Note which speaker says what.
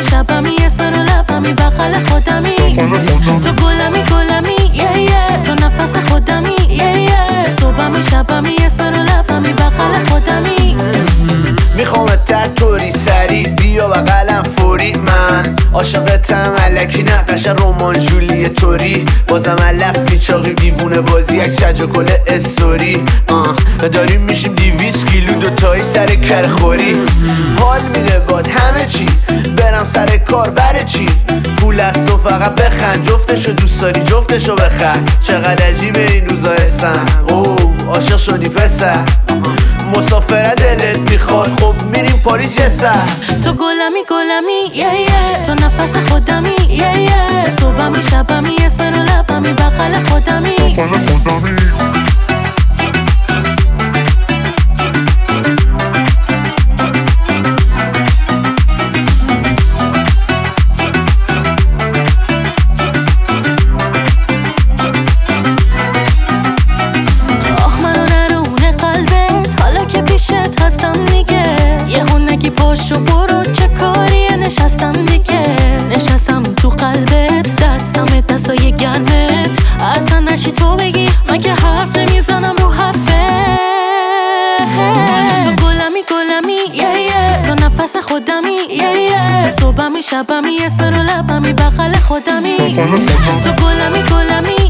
Speaker 1: شبمی اسم رو لبمی بغل خودمی تو گلمی تو نفس خودمی صبحمی شبمی اسم رو لبمی بغل خودمی
Speaker 2: میخوامت در طوری سری بیا بغلم فوری من عاشقتم الکی نه قشنگ رمان جولی توری بازم علف میچاقی دیوونه بازی یک شج کل استوری داریم میشیم 200 کیلو دوتایی سر کرخوری حال میده باد همه چی برم سر کار بره چی پول است و فقط بخند جفتشو دوست داری جفتشو بخند چقدر عجیبه این روزا هستن عاشق شدی پسر مسافره دلت میخواد خب میریم پاریس یه سر
Speaker 1: تو گلمی تو نفس خودمی صبحمی شبمی اسم رو لبمی بغل خودمی هستم دیگه یه نگی پاشو برو چه کاریه نشستم دیگه نشستم تو قلبت دستم دستای گرمت اصلا نشی تو بگی مگه حرف نمیزنم رو حرفه تو گلمی تو نفس خودمی صبحمی شبمی اسم رو لبمی بغل خودمی تو گلمی